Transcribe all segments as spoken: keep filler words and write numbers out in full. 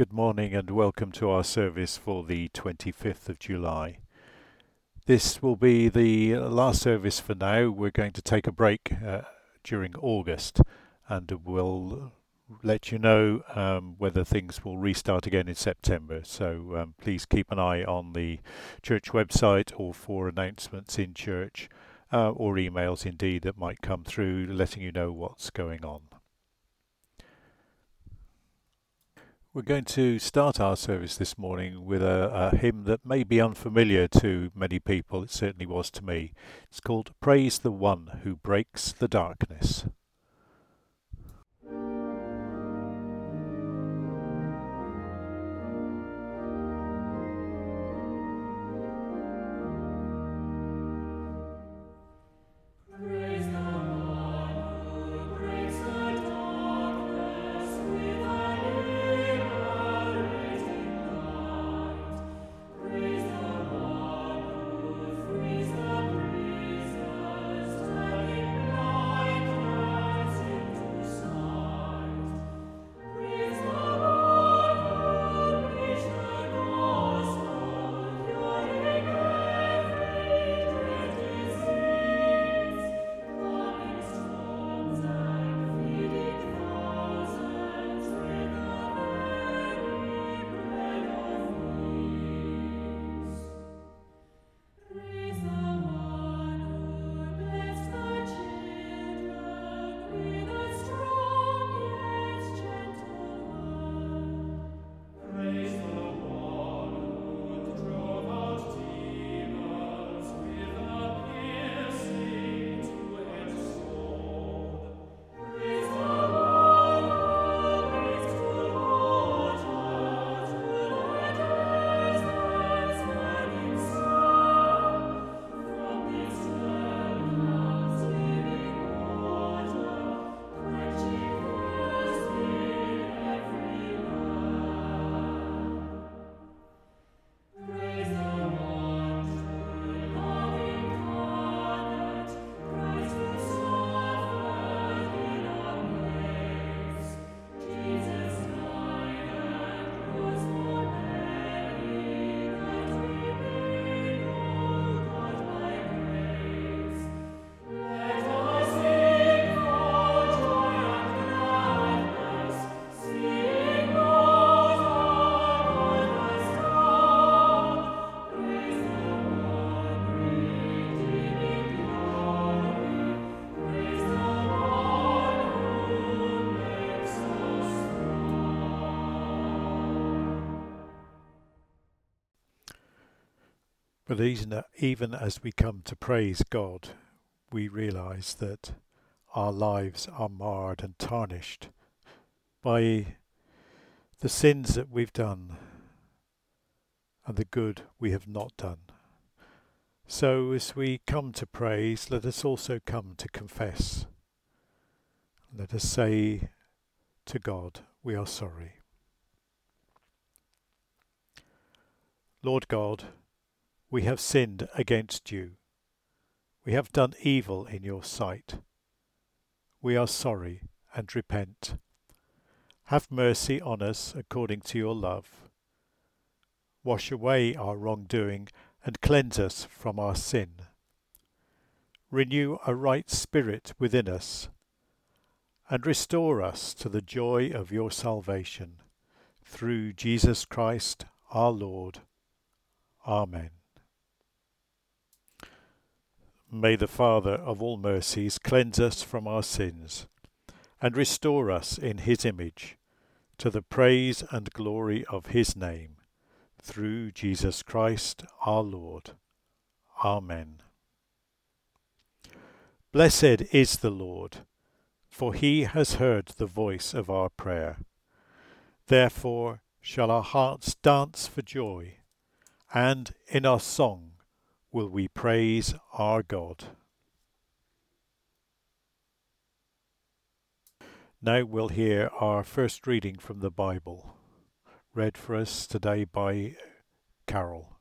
Good morning and welcome to our service for the twenty-fifth of July. This will be the last service for now. We're going to take a break uh, during August, and we'll let you know um, whether things will restart again in September. So um, please keep an eye on the church website or for announcements in church uh, or emails indeed that might come through letting you know what's going on. We're going to start our service this morning with a, a hymn that may be unfamiliar to many people. It certainly was to me. It's called Praise the One Who Breaks the Darkness. But even, even as we come to praise God, we realise that our lives are marred and tarnished by the sins that we've done and the good we have not done. So as we come to praise, let us also come to confess. Let us say to God, we are sorry. Lord God, we have sinned against you. We have done evil in your sight. We are sorry and repent. Have mercy on us according to your love. Wash away our wrongdoing and cleanse us from our sin. Renew a right spirit within us and restore us to the joy of your salvation. Through Jesus Christ our Lord. Amen. May the Father of all mercies cleanse us from our sins and restore us in his image, to the praise and glory of his name, through Jesus Christ our Lord. Amen. Blessed is the Lord, for he has heard the voice of our prayer. Therefore shall our hearts dance for joy, and in our song will we praise our God. Now we'll hear our first reading from the Bible, read for us today by Carol.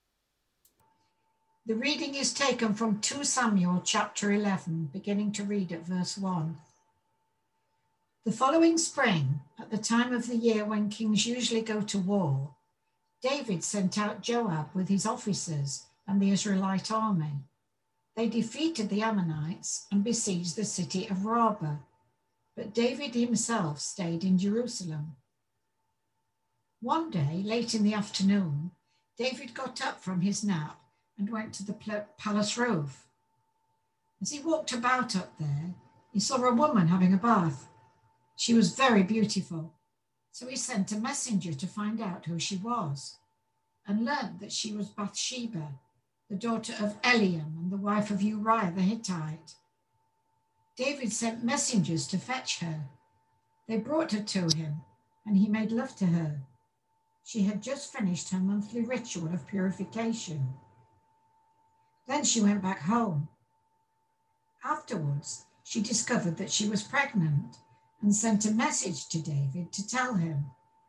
The reading is taken from Second Samuel chapter eleven, beginning to read at verse one. The following spring, at the time of the year when kings usually go to war, David sent out Joab with his officers and the Israelite army. They defeated the Ammonites and besieged the city of Rabbah, but David himself stayed in Jerusalem. One day, late in the afternoon, David got up from his nap and went to the palace roof. As he walked about up there, he saw a woman having a bath. She was very beautiful, so he sent a messenger to find out who she was, and learned that she was Bathsheba, the daughter of Eliam and the wife of Uriah the Hittite. David sent messengers to fetch her. They brought her to him, and he made love to her. She had just finished her monthly ritual of purification. Then she went back home. Afterwards, she discovered that she was pregnant and sent a message to David to tell him.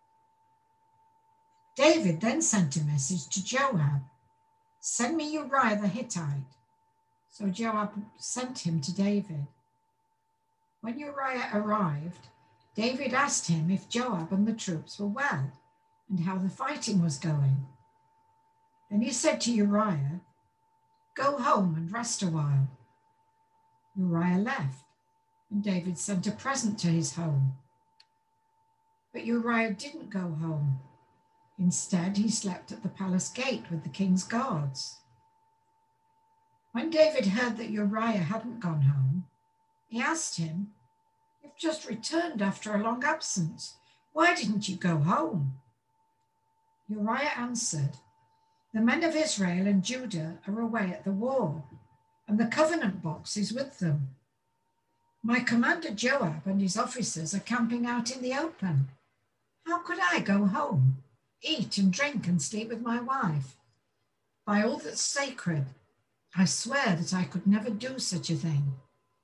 David then sent a message to Joab, "Send me Uriah the Hittite." So Joab sent him to David. When Uriah arrived, David asked him if Joab and the troops were well and how the fighting was going. Then he said to Uriah, "Go home and rest a while." Uriah left, and David sent a present to his home. But Uriah didn't go home. Instead, he slept at the palace gate with the king's guards. When David heard that Uriah hadn't gone home, he asked him, "You've just returned after a long absence. Why didn't you go home?" Uriah answered, "The men of Israel and Judah are away at the war, and the covenant box is with them. My commander Joab and his officers are camping out in the open. How could I go home, eat and drink and sleep with my wife? By all that's sacred, I swear that I could never do such a thing."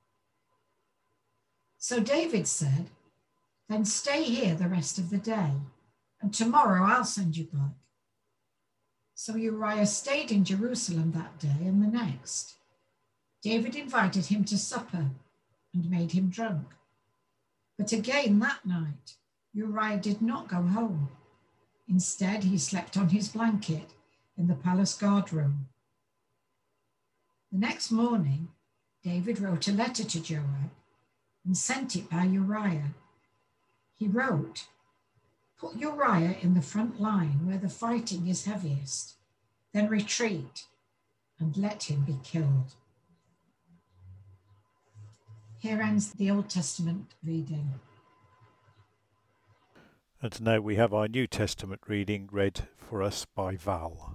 So David said, "Then stay here the rest of the day, and tomorrow I'll send you back." So Uriah stayed in Jerusalem that day and the next. David invited him to supper and made him drunk. But again that night, Uriah did not go home. Instead, he slept on his blanket in the palace guard room. The next morning, David wrote a letter to Joab and sent it by Uriah. He wrote, "Put Uriah in the front line where the fighting is heaviest, then retreat and let him be killed." Here ends the Old Testament reading. And now we have our New Testament reading read for us by Val.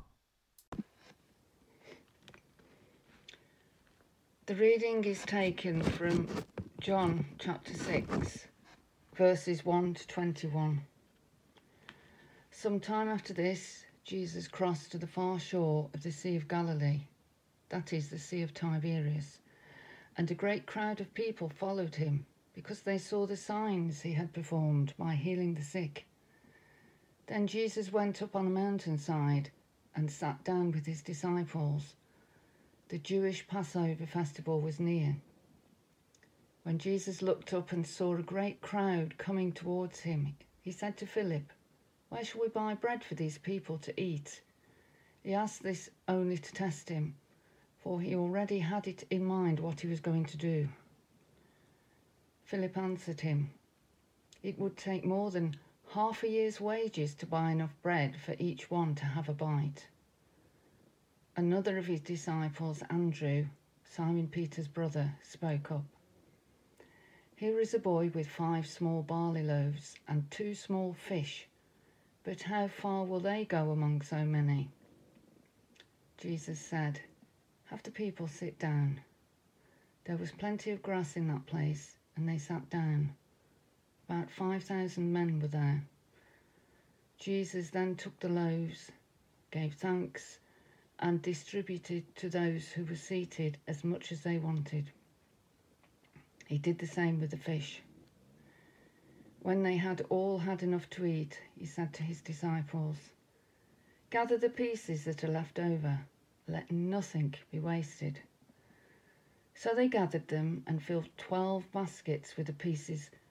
The reading is taken from John chapter six, verses one to twenty-one. Some time after this, Jesus crossed to the far shore of the Sea of Galilee, that is, the Sea of Tiberias, and a great crowd of people followed him, because they saw the signs he had performed by healing the sick. Then Jesus went up on a mountainside and sat down with his disciples. The Jewish Passover festival was near. When Jesus looked up and saw a great crowd coming towards him, he said to Philip, "Where shall we buy bread for these people to eat?" He asked this only to test him, for he already had it in mind what he was going to do. Philip answered him, "It would take more than half a year's wages to buy enough bread for each one to have a bite." Another of his disciples, Andrew, Simon Peter's brother, spoke up. "Here is a boy with five small barley loaves and two small fish, but how far will they go among so many?" Jesus said, "Have the people sit down." There was plenty of grass in that place, and they sat down. About five thousand men were there. Jesus then took the loaves, gave thanks, and distributed to those who were seated as much as they wanted. He did the same with the fish. When they had all had enough to eat, he said to his disciples, "Gather the pieces that are left over, let nothing be wasted." So they gathered them and filled twelve baskets with the pieces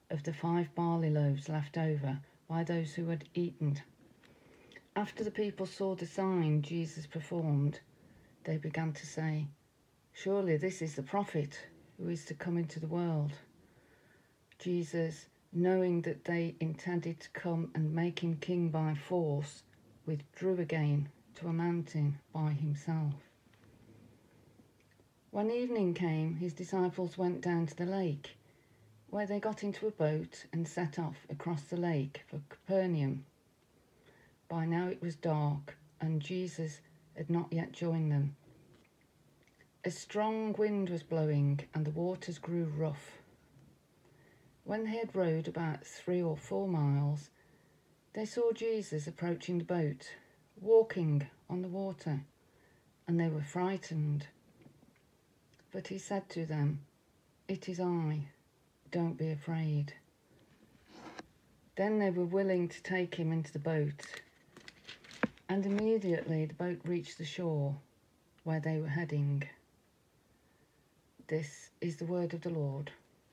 of the five barley loaves left over by those who had eaten. After the people saw the sign Jesus performed, they began to say, "Surely this is the prophet who is to come into the world." Jesus, knowing that they intended to come and make him king by force, withdrew again to a mountain by himself. When evening came, his disciples went down to the lake, where they got into a boat and set off across the lake for Capernaum. By now it was dark, and Jesus had not yet joined them. A strong wind was blowing, and the waters grew rough. When they had rowed about three or four miles, they saw Jesus approaching the boat, walking on the water, and they were frightened. But he said to them, "It is I, don't be afraid." Then they were willing to take him into the boat, and immediately the boat reached the shore where they were heading. This is the word of the Lord.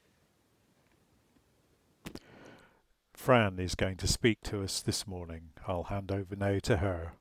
Fran is going to speak to us this morning. I'll hand over now to her.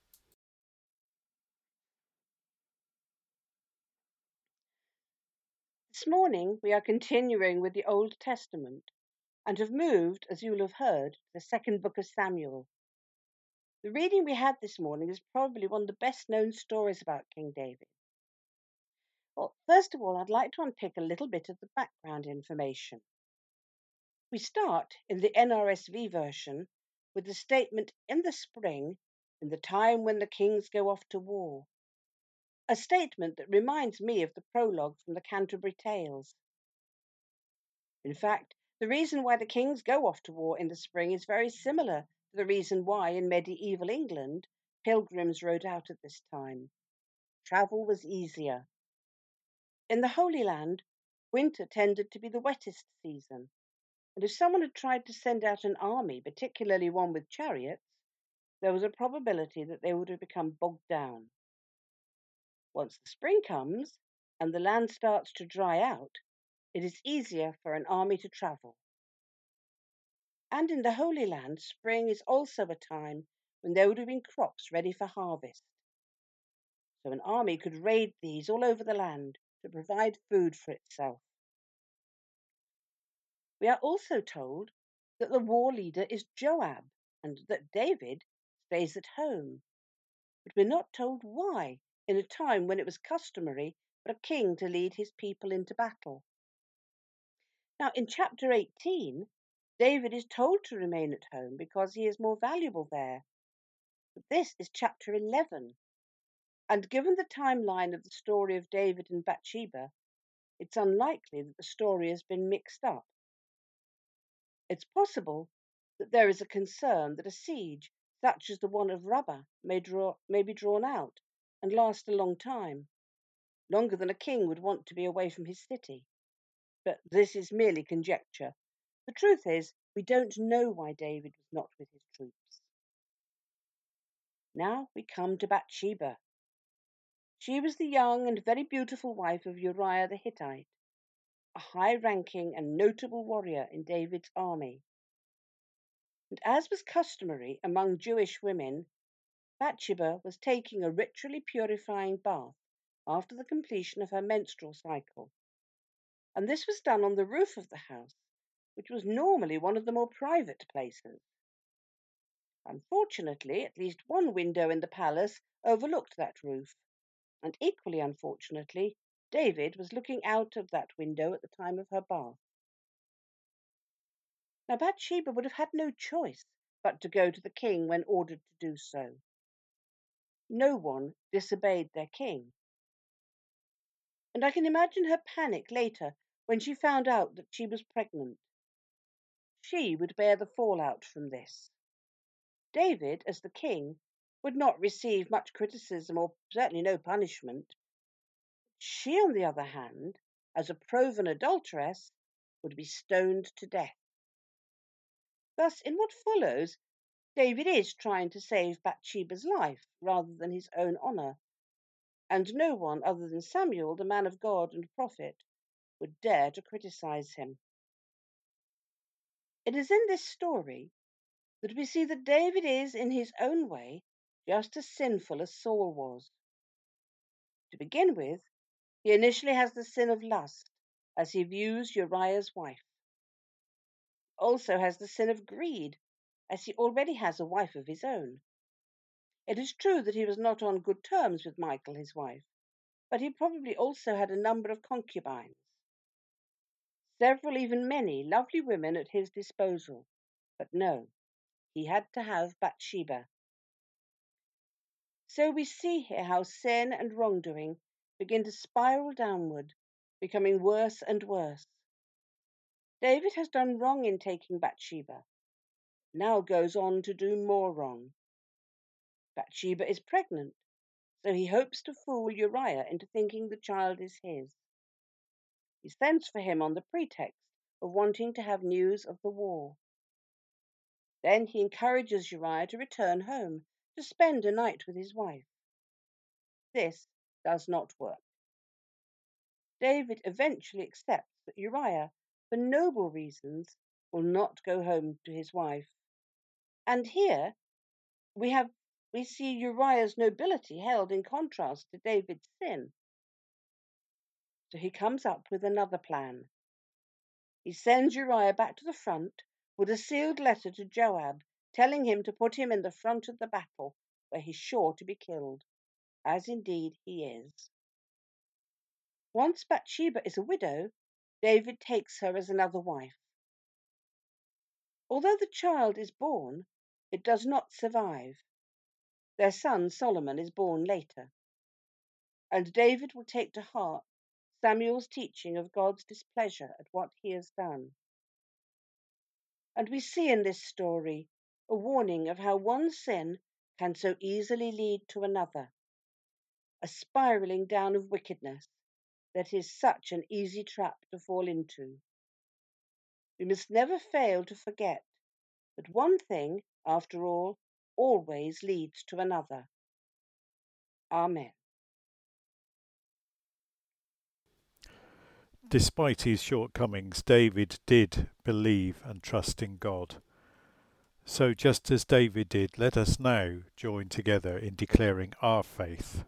This morning we are continuing with the Old Testament and have moved, as you will have heard, to the second book of Samuel. The reading we had this morning is probably one of the best known stories about King David. Well, first of all, I'd like to unpick a little bit of the background information. We start in the N R S V version with the statement, "In the spring, in the time when the kings go off to war," a statement that reminds me of the prologue from the Canterbury Tales. In fact, the reason why the kings go off to war in the spring is very similar to the reason why in medieval England pilgrims rode out at this time. Travel was easier. In the Holy Land, winter tended to be the wettest season, and if someone had tried to send out an army, particularly one with chariots, there was a probability that they would have become bogged down. Once the spring comes and the land starts to dry out, it is easier for an army to travel. And in the Holy Land, spring is also a time when there would have been crops ready for harvest. So an army could raid these all over the land to provide food for itself. We are also told that the war leader is Joab and that David stays at home. But we're not told why, in a time when it was customary for a king to lead his people into battle. Now, in chapter eighteen, David is told to remain at home because he is more valuable there. But this is chapter eleven, and given the timeline of the story of David and Bathsheba, it's unlikely that the story has been mixed up. It's possible that there is a concern that a siege such as the one of Rabbah may, draw, may be drawn out and last a long time, longer than a king would want to be away from his city. But this is merely conjecture. The truth is, we don't know why David was not with his troops. Now we come to Bathsheba. She was the young and very beautiful wife of Uriah the Hittite, a high-ranking and notable warrior in David's army. And as was customary among Jewish women, Bathsheba was taking a ritually purifying bath after the completion of her menstrual cycle. And this was done on the roof of the house, which was normally one of the more private places. Unfortunately, at least one window in the palace overlooked that roof, and equally unfortunately, David was looking out of that window at the time of her bath. Now Bathsheba would have had no choice but to go to the king when ordered to do so. No one disobeyed their king. And I can imagine her panic later when she found out that she was pregnant. She would bear the fallout from this. David, as the king, would not receive much criticism or certainly no punishment. She, on the other hand, as a proven adulteress, would be stoned to death. Thus, in what follows, David is trying to save Bathsheba's life rather than his own honour, and no one other than Samuel, the man of God and prophet, would dare to criticise him. It is in this story that we see that David is, in his own way, just as sinful as Saul was. To begin with, he initially has the sin of lust as he views Uriah's wife. He also has the sin of greed as he already has a wife of his own. It is true that he was not on good terms with Michal, his wife, but he probably also had a number of concubines. Several, even many, lovely women at his disposal, but no, he had to have Bathsheba. So we see here how sin and wrongdoing begin to spiral downward, becoming worse and worse. David has done wrong in taking Bathsheba, now goes on to do more wrong. Bathsheba is pregnant, so he hopes to fool Uriah into thinking the child is his. He sends for him on the pretext of wanting to have news of the war. Then he encourages Uriah to return home to spend a night with his wife. This does not work. David eventually accepts that Uriah, for noble reasons, will not go home to his wife. And here we have we see Uriah's nobility held in contrast to David's sin. So he comes up with another plan. He sends Uriah back to the front with a sealed letter to Joab, telling him to put him in the front of the battle, where he's sure to be killed, as indeed he is. Once Bathsheba is a widow, David takes her as another wife. Although the child is born, it does not survive. Their son Solomon is born later, and David will take to heart Samuel's teaching of God's displeasure at what he has done. And we see in this story a warning of how one sin can so easily lead to another, a spiraling down of wickedness that is such an easy trap to fall into. We must never fail to forget that one thing, after all, always leads to another. Amen. Despite his shortcomings, David did believe and trust in God. So just as David did, let us now join together in declaring our faith.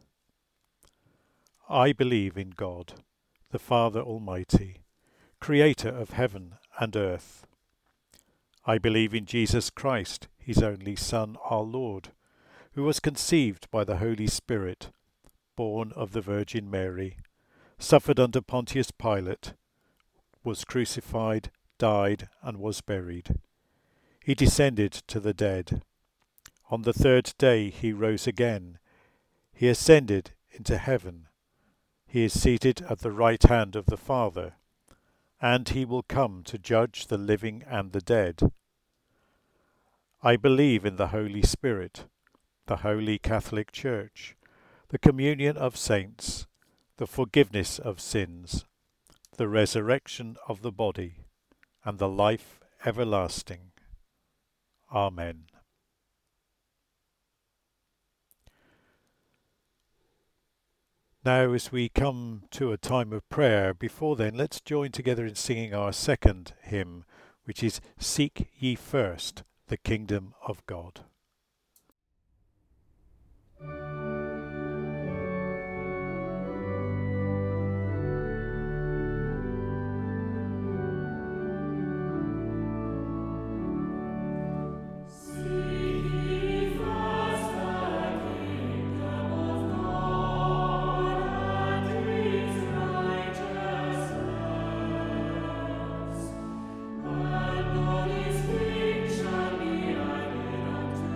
I believe in God, the Father Almighty, creator of heaven and earth. I believe in Jesus Christ, his only Son, our Lord, who was conceived by the Holy Spirit, born of the Virgin Mary, suffered under Pontius Pilate, was crucified, died, and was buried. He descended to the dead. On the third day he rose again. He ascended into heaven. He is seated at the right hand of the Father, and he will come to judge the living and the dead. I believe in the Holy Spirit, the Holy Catholic Church, the communion of saints, the forgiveness of sins, the resurrection of the body, and the life everlasting. Amen. Now, as we come to a time of prayer, before then, let's join together in singing our second hymn, which is Seek Ye First the Kingdom of God. His kingdom be added unto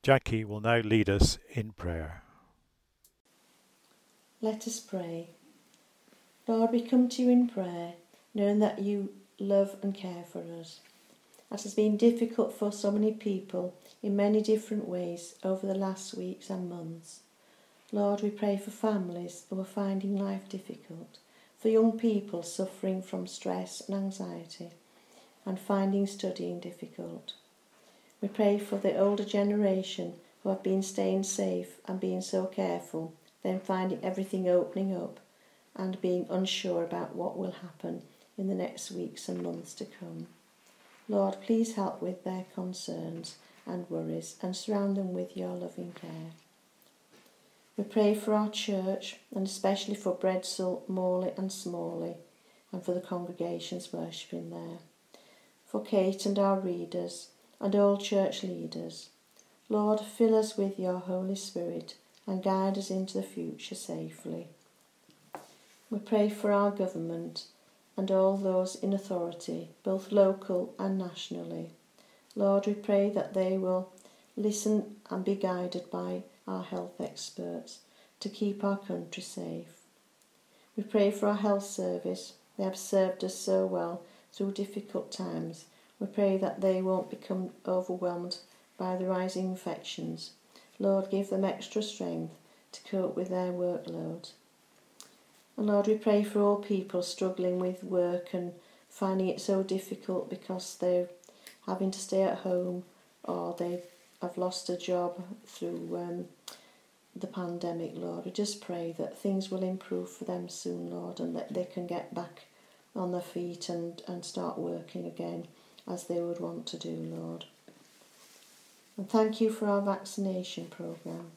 Jackie will now lead us in prayer. Let us pray. Lord, we come to you in prayer, knowing that you love and care for us. It has been difficult for so many people in many different ways over the last weeks and months. Lord, we pray for families who are finding life difficult, for young people suffering from stress and anxiety, and finding studying difficult. We pray for the older generation who have been staying safe and being so careful, then finding everything opening up and being unsure about what will happen in the next weeks and months to come. Lord, please help with their concerns and worries and surround them with your loving care. We pray for our church, and especially for Bredsall, Morley and Smalley, and for the congregations worshipping there. For Kate and our readers, and all church leaders. Lord, fill us with your Holy Spirit and guide us into the future safely. We pray for our government and all those in authority, both local and nationally. Lord, we pray that they will listen and be guided by our health experts to keep our country safe. We pray for our health service. They have served us so well through difficult times. We pray that they won't become overwhelmed by the rising infections. Lord, give them extra strength to cope with their workload. And Lord, we pray for all people struggling with work and finding it so difficult because they're having to stay at home or they have lost a job through um, the pandemic, Lord. We just pray that things will improve for them soon, Lord, and that they can get back on their feet and, and start working again as they would want to do, Lord. And thank you for our vaccination programme.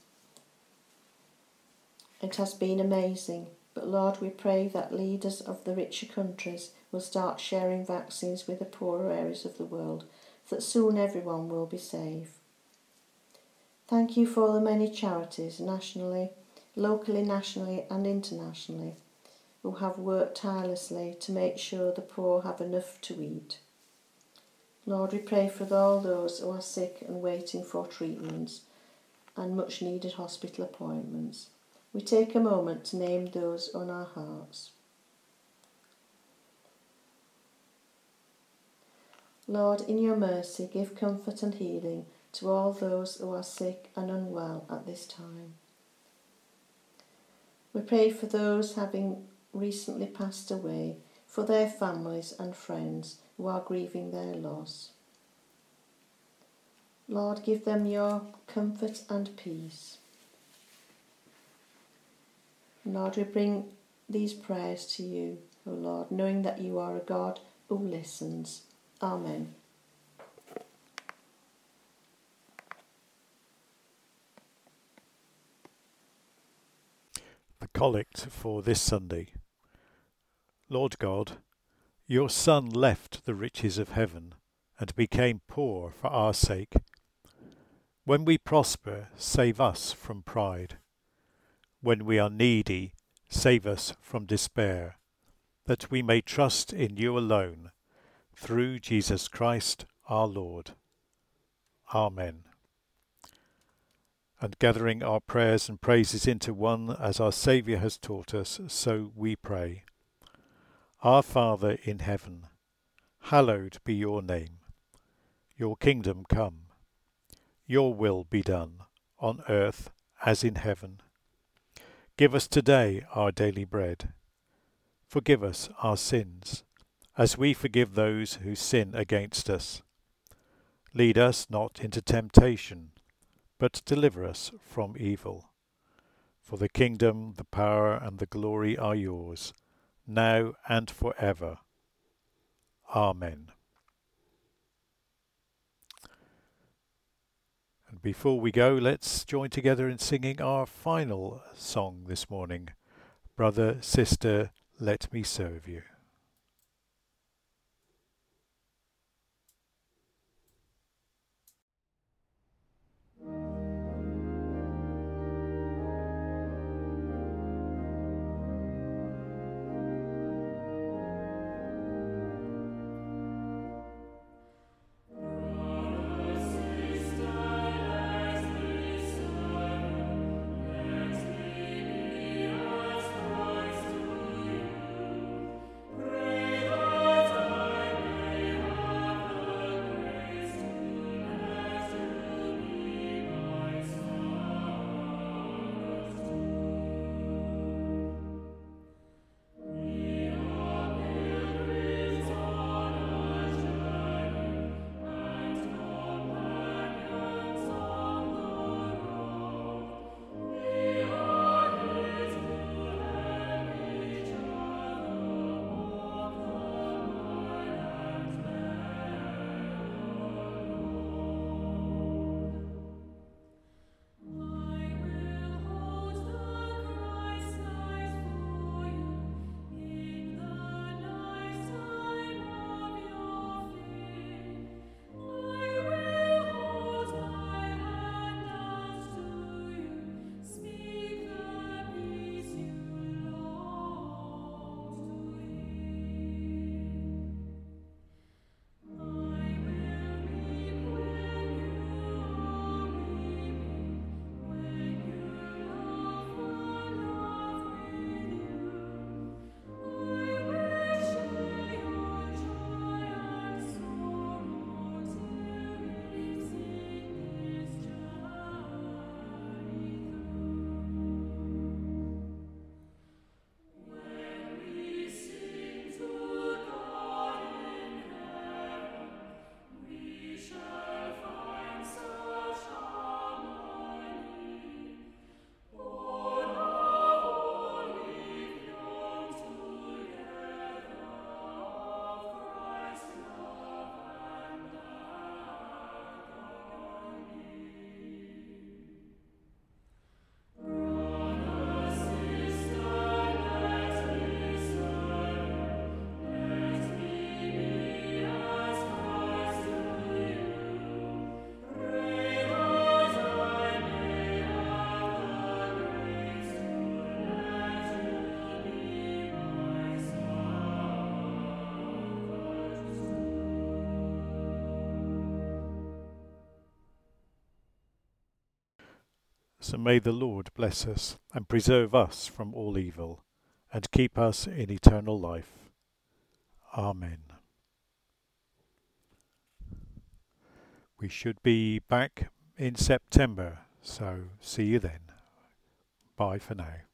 It has been amazing. But Lord, we pray that leaders of the richer countries will start sharing vaccines with the poorer areas of the world, so that soon everyone will be safe. Thank you for the many charities, nationally, locally, nationally and internationally, who have worked tirelessly to make sure the poor have enough to eat. Lord, we pray for all those who are sick and waiting for treatments and much needed hospital appointments. We take a moment to name those on our hearts. Lord, in your mercy, give comfort and healing to all those who are sick and unwell at this time. We pray for those having recently passed away, for their families and friends who are grieving their loss. Lord, give them your comfort and peace. Lord, we bring these prayers to you, O Lord, knowing that you are a God who listens. Amen. The collect for this Sunday. Lord God, your Son left the riches of heaven and became poor for our sake. When we prosper, save us from pride. When we are needy, save us from despair, that we may trust in you alone, through Jesus Christ our Lord. Amen. And gathering our prayers and praises into one as our Saviour has taught us, so we pray. Our Father in heaven, hallowed be your name. Your kingdom come. Your will be done, on earth as in heaven. Give us today our daily bread. Forgive us our sins, as we forgive those who sin against us. Lead us not into temptation, but deliver us from evil. For the kingdom, the power, and the glory are yours, now and forever. Amen. And before we go, let's join together in singing our final song this morning. Brother, sister, let me serve you. Sister, let me So may the Lord bless us and preserve us from all evil, and keep us in eternal life. Amen. We should be back in September, so see you then. Bye for now.